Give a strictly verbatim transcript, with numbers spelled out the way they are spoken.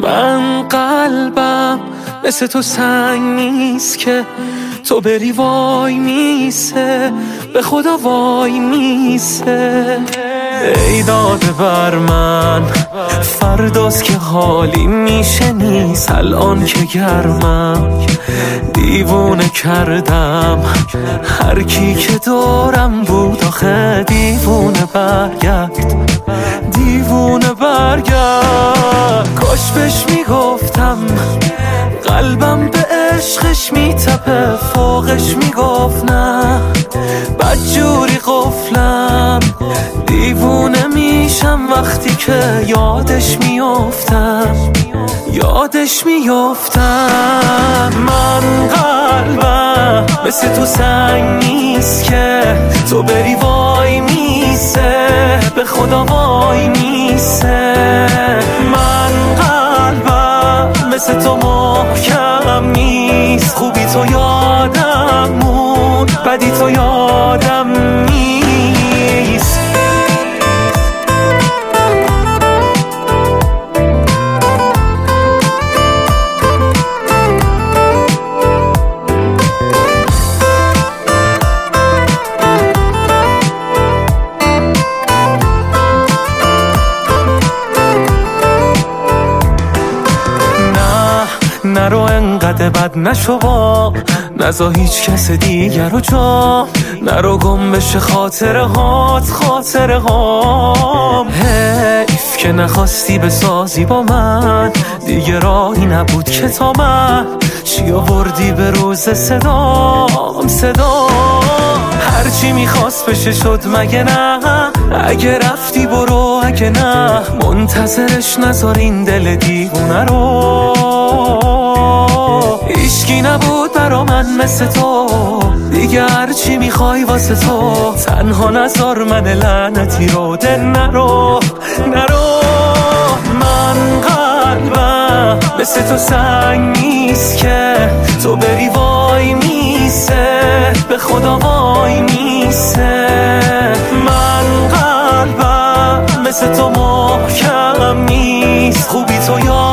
من قلبم مثل تو سنگ نیست که تو بری وای میسه، به خدا وای میسه. ای داده بر من فرداست که حالی میشه نیست، الان که گرمم دیوونه کردم هر کی که دارم بود. آخه دیوونه برگرد، دیوونه برگرد. کاش بهش میگفتم قلبم به عشقش میتپه، فوقش میگفت نه بدجوری قفلم. دیوونه میشم وقتی که یادش میافتم، یادش میافتم. من قلبم مثل تو سنگ نیست که تو بری وای میسه، به خدا وای میسه. من قلبم مثل تو محکم نیست، خوبی تو یادم مون، بدی تو یادم نیست. نرو انقدر بد نشو با، نزا هیچ کس دیگر رو جا، نرو گم بشه خاطره هات، خاطره هام. حیف که نخواستی بسازی با من، دیگه راهی نبود که تا من چی آوردی به روز صدام، صدام. هرچی میخواست بشه شد مگه نه؟ اگه رفتی برو، اگه نه منتظرش نذار این دل دیوونه رو. هیچکی نبود برا من مثل تو، دیگه هرچی میخوای واسه تو. تنها نذار من لعنتی رو، دل نرو نرو. من قلبم مثل تو سنگ نیست که تو بری وای میسه، به خدا وای میسه. من قلبم مثل تو محکم نیست، خوبی تو یاد